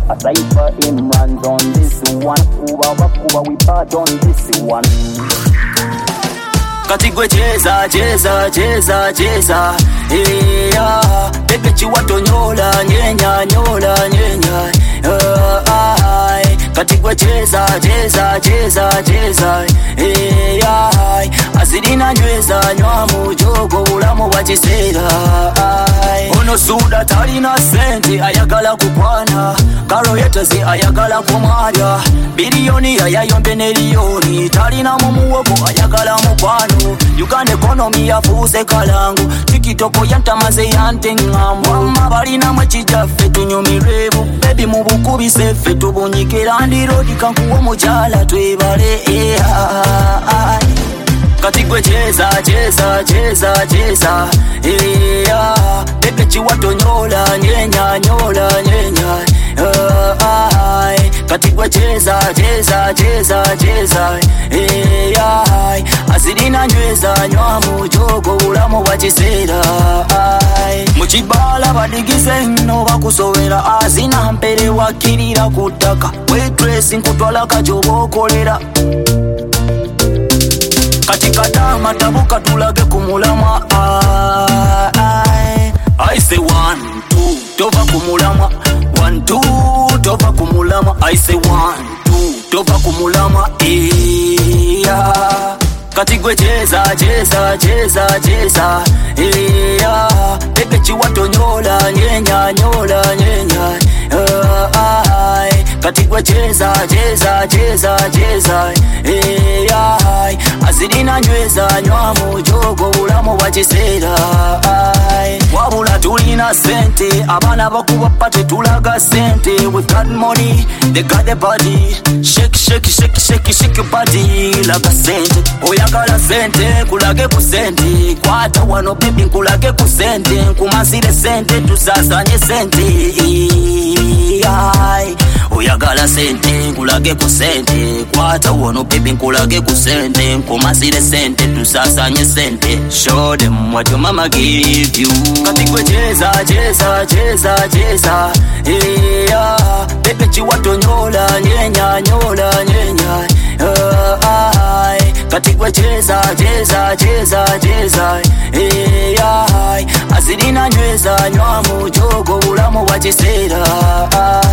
Aside for him runs on this one. Kuba we part on this one. Katigwe cheza, cheza, cheza, cheza. Yeah, pepe chiwato nyola, nyenya, nyola, nyenya. Katigwe cheza, cheza, cheza, cheza. Yeah, asidina nyweza, nywamu jogo ulamu wachisera. Ono suda talina senti, ayagala kupwana. Karo yetasi ayagala kumarya. Bilioni ayayombe neliyoni. Talina mumuwoko ayagala mukwano. Uganda economy yafuuse kalangu. Tikitoko yantamaze yante ngambo. Mabalina mwechijaffe tunyumirwebu. Baby mubukubise ffe tubunyikira ndirodi kankuwa mujala twebale. Katigwe cheza, cheza, cheza, cheza. Pepe chiwato nyola, nyenya, nyola, nyenya. Katigwe cheza, cheza, cheza, cheza. Asidina nyweza, nywamu jogo ulamu wachisera. Muchibala badigise no bakusowera. Azina mpere wakirira kutaka. Waitress nkutwala kajobo kolera. Katika dama tabuka tulage kumulama. I say 1, 2, tova kumulama. 1, 2, tova kumulama. I say 1, 2, tova kumulama. Katigwe cheza, cheza, cheza, cheza. Pepe chiwato nyola, nyenya, nyola, nyenya. Katigwe cheza, cheza, cheza, cheza. Asidina nyweza, nywamu jogo ulamu wachisera. Wabula tulina sente, abana bakuba pate tulaga sente. We got money, they got the body. Shake, shake, shake, shake, shake your body like a sente. Oyagala sente, kulage kusente. Kwata wano baby kulage kusente. Kumasire sente, tusasanye sente. Oyagala sente, kulage kusente. Kwata wano baby kulage kusente. Kumasire sente, tusasanye sente. Show them what your mama give you. Katigwe cheza, cheza, cheza, cheza. Pepe chiwato nyola, nyenya, nyola, nyenya. Katigwe cheza, cheza, cheza, cheza. Asidina nyweza, nywamu jogo ulamu wachisera.